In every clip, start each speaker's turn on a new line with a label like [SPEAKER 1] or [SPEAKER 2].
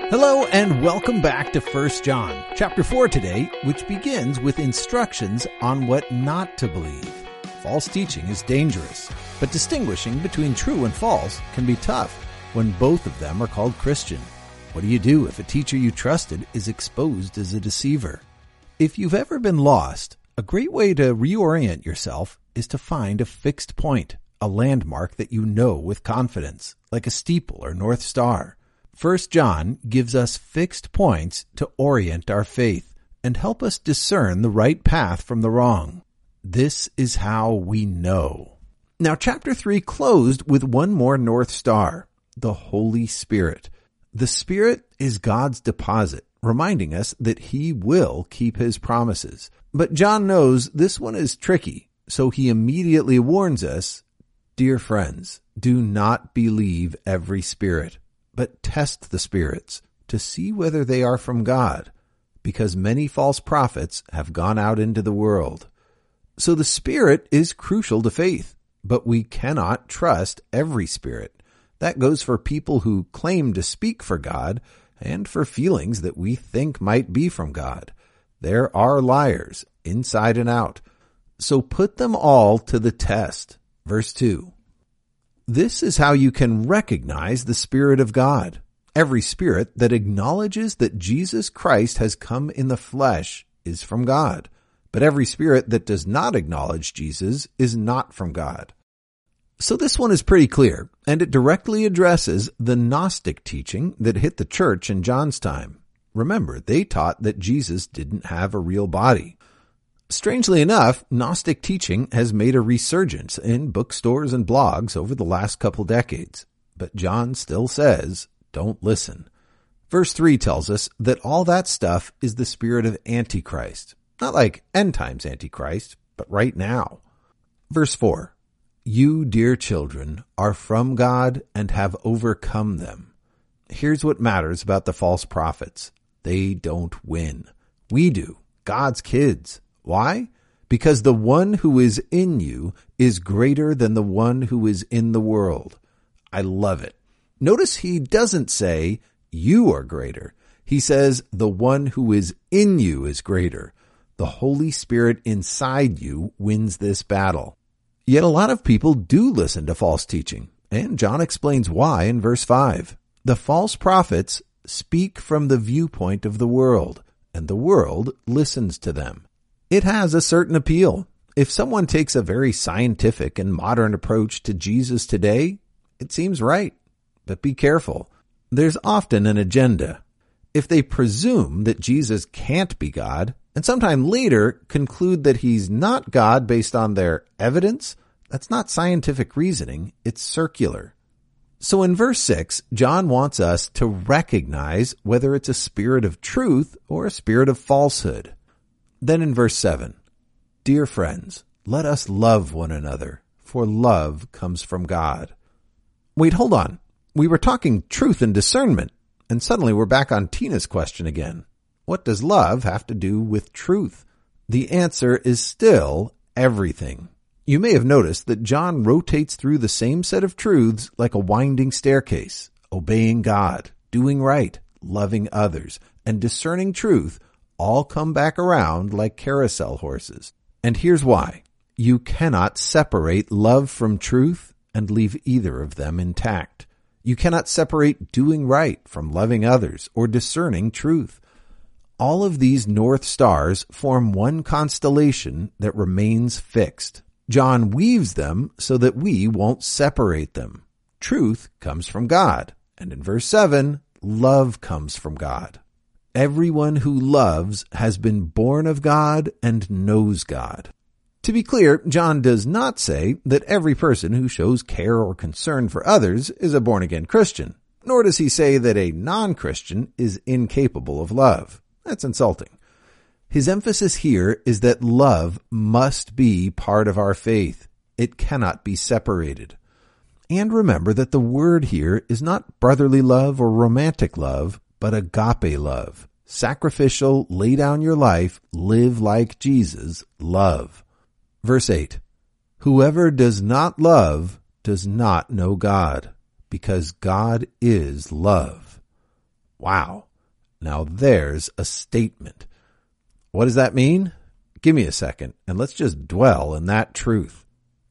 [SPEAKER 1] Hello and welcome back to 1 John, chapter 4 today, which begins with instructions on what not to believe. False teaching is dangerous, but distinguishing between true and false can be tough when both of them are called Christian. What do you do if a teacher you trusted is exposed as a deceiver? If you've ever been lost, a great way to reorient yourself is to find a fixed point, a landmark that you know with confidence, like a steeple or North Star. 1 John gives us fixed points to orient our faith and help us discern the right path from the wrong. This is how we know. Now, chapter 3 closed with one more North Star, the Holy Spirit. The Spirit is God's deposit, reminding us that He will keep His promises. But John knows this one is tricky, so he immediately warns us, "Dear friends, do not believe every spirit, but test the spirits to see whether they are from God, because many false prophets have gone out into the world." So the Spirit is crucial to faith, but we cannot trust every spirit. That goes for people who claim to speak for God and for feelings that we think might be from God. There are liars inside and out. So put them all to the test. Verse 2. This is how you can recognize the Spirit of God. Every spirit that acknowledges that Jesus Christ has come in the flesh is from God, but every spirit that does not acknowledge Jesus is not from God. So this one is pretty clear, and it directly addresses the Gnostic teaching that hit the church in John's time. Remember, they taught that Jesus didn't have a real body. Strangely enough, Gnostic teaching has made a resurgence in bookstores and blogs over the last couple decades. But John still says, don't listen. Verse 3 tells us that all that stuff is the spirit of Antichrist. Not like end times Antichrist, but right now. Verse 4. You, dear children, are from God and have overcome them. Here's what matters about the false prophets. They don't win. We do. God's kids. Why? Because the one who is in you is greater than the one who is in the world. I love it. Notice he doesn't say, you are greater. He says, the one who is in you is greater. The Holy Spirit inside you wins this battle. Yet a lot of people do listen to false teaching, and John explains why in verse 5. The false prophets speak from the viewpoint of the world, and the world listens to them. It has a certain appeal. If someone takes a very scientific and modern approach to Jesus today, it seems right. But be careful. There's often an agenda. If they presume that Jesus can't be God, and sometime later conclude that he's not God based on their evidence, that's not scientific reasoning, it's circular. So in verse 6, John wants us to recognize whether it's a spirit of truth or a spirit of falsehood. Then in verse 7, Dear friends, let us love one another, for love comes from God. Wait, hold on. We were talking truth and discernment, and suddenly we're back on Tina's question again. What does love have to do with truth? The answer is still everything. You may have noticed that John rotates through the same set of truths like a winding staircase. Obeying God, doing right, loving others, and discerning truth all come back around like carousel horses. And here's why. You cannot separate love from truth and leave either of them intact. You cannot separate doing right from loving others or discerning truth. All of these North Stars form one constellation that remains fixed. John weaves them so that we won't separate them. Truth comes from God. And in verse 7, love comes from God. Everyone who loves has been born of God and knows God. To be clear, John does not say that every person who shows care or concern for others is a born-again Christian, nor does he say that a non-Christian is incapable of love. That's insulting. His emphasis here is that love must be part of our faith. It cannot be separated. And remember that the word here is not brotherly love or romantic love, but agape love. Sacrificial, lay down your life, live like Jesus, love. Verse 8, Whoever does not love does not know God, because God is love. Wow. Now there's a statement. What does that mean? Give me a second and let's just dwell in that truth.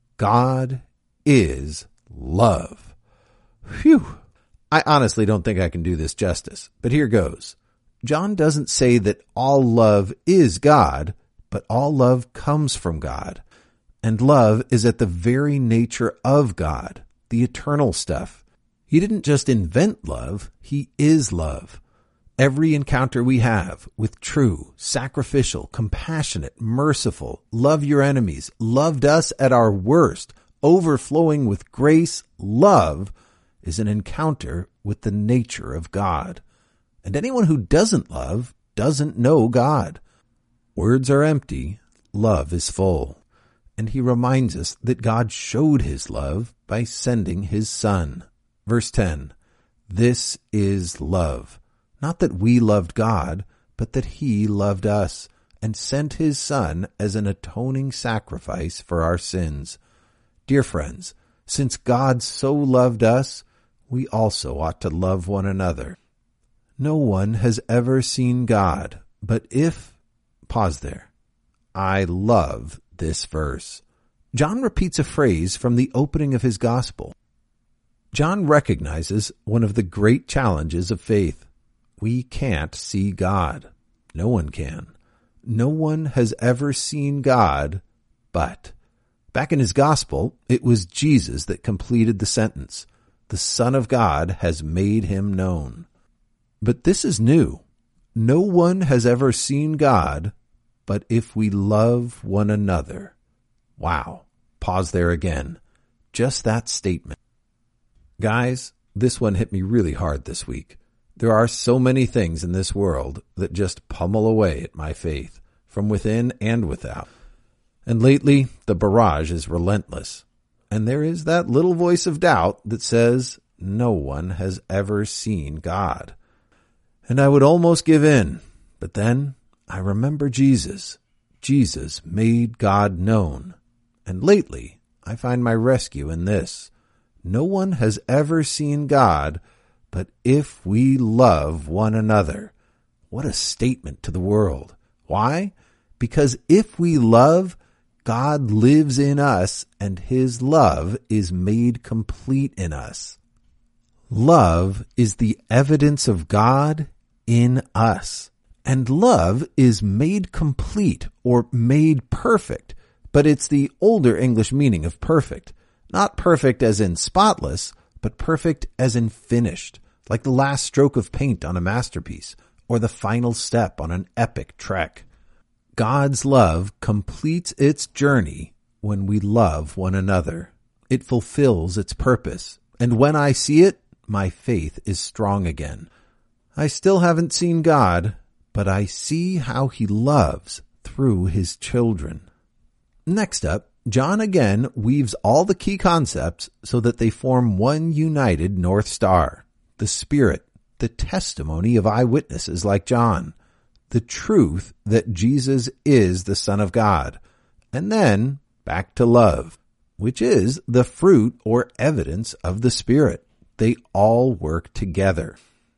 [SPEAKER 1] God is love. Phew. I honestly don't think I can do this justice, but here goes. John doesn't say that all love is God, but all love comes from God. And love is at the very nature of God, the eternal stuff. He didn't just invent love, he is love. Every encounter we have with true, sacrificial, compassionate, merciful, love your enemies, loved us at our worst, overflowing with grace, love, is an encounter with the nature of God. And anyone who doesn't love doesn't know God. Words are empty, love is full. And he reminds us that God showed his love by sending his Son. Verse 10, this is love. Not that we loved God, but that he loved us and sent his Son as an atoning sacrifice for our sins. Dear friends, since God so loved us, we also ought to love one another. No one has ever seen God, but pause there. I love this verse. John repeats a phrase from the opening of his gospel. John recognizes one of the great challenges of faith. We can't see God. No one can. No one has ever seen God, but. Back in his gospel, it was Jesus that completed the sentence. The Son of God has made him known. But this is new. No one has ever seen God, but if we love one another. Wow. Pause there again. Just that statement. Guys, this one hit me really hard this week. There are so many things in this world that just pummel away at my faith, from within and without. And lately, the barrage is relentless. And there is that little voice of doubt that says, no one has ever seen God. And I would almost give in, but then I remember Jesus. Jesus made God known. And lately, I find my rescue in this. No one has ever seen God, but if we love one another. What a statement to the world. Why? Because if we love, God lives in us and his love is made complete in us. Love is the evidence of God in us. And love is made complete or made perfect, but it's the older English meaning of perfect. Not perfect as in spotless, but perfect as in finished, like the last stroke of paint on a masterpiece or the final step on an epic trek. God's love completes its journey when we love one another. It fulfills its purpose, and when I see it, my faith is strong again. I still haven't seen God, but I see how he loves through his children. Next up, John again weaves all the key concepts so that they form one united North Star. The Spirit, the testimony of eyewitnesses like John, the truth that Jesus is the Son of God, and then back to love, which is the fruit or evidence of the Spirit. They all work together.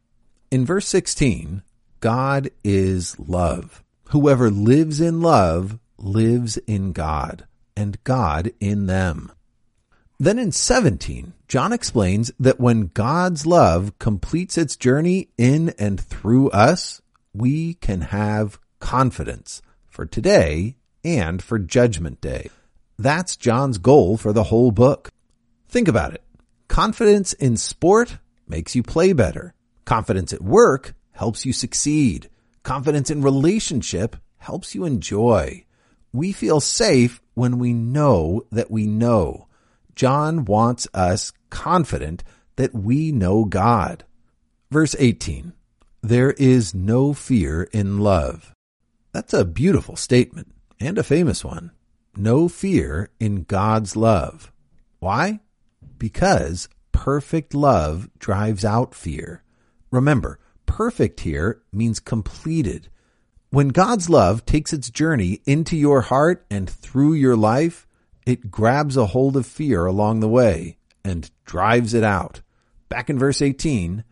[SPEAKER 1] In verse 16, God is love. Whoever lives in love lives in God, and God in them. Then in 17, John explains that when God's love completes its journey in and through us, we can have confidence for today and for Judgment Day. That's John's goal for the whole book. Think about it. Confidence in sport makes you play better. Confidence at work helps you succeed. Confidence in relationship helps you enjoy. We feel safe when we know that we know. John wants us confident that we know God. Verse 18, there is no fear in love. That's a beautiful statement and a famous one. No fear in God's love. Why? Because perfect love drives out fear. Remember, perfect here means completed. When God's love takes its journey into your heart and through your life, it grabs a hold of fear along the way and drives it out. Back in verse 18,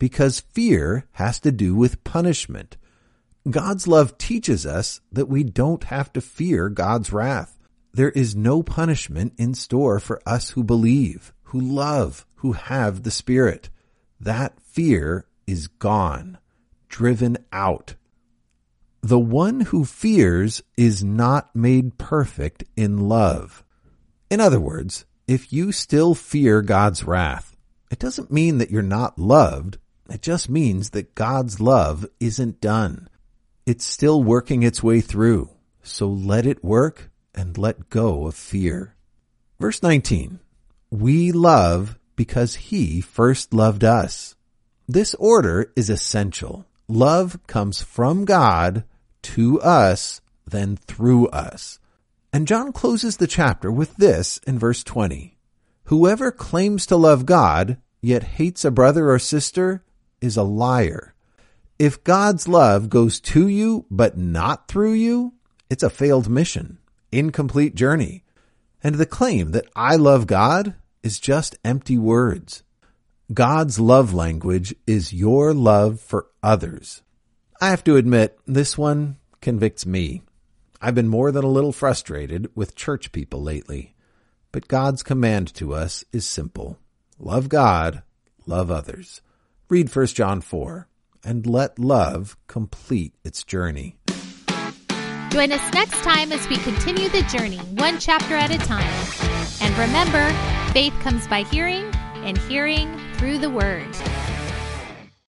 [SPEAKER 1] because fear has to do with punishment. God's love teaches us that we don't have to fear God's wrath. There is no punishment in store for us who believe, who love, who have the Spirit. That fear is gone, driven out. The one who fears is not made perfect in love. In other words, if you still fear God's wrath, it doesn't mean that you're not loved. It just means that God's love isn't done. It's still working its way through. So let it work and let go of fear. Verse 19, we love because He first loved us. This order is essential. Love comes from God to us, then through us. And John closes the chapter with this in verse 20. Whoever claims to love God, yet hates a brother or sister, is a liar. If God's love goes to you, but not through you, it's a failed mission, incomplete journey. And the claim that I love God is just empty words. God's love language is your love for others. I have to admit, this one convicts me. I've been more than a little frustrated with church people lately. But God's command to us is simple. Love God, love others. Read 1 John 4, and let love complete its journey.
[SPEAKER 2] Join us next time as we continue the journey, one chapter at a time. And remember, faith comes by hearing, and hearing through the Word.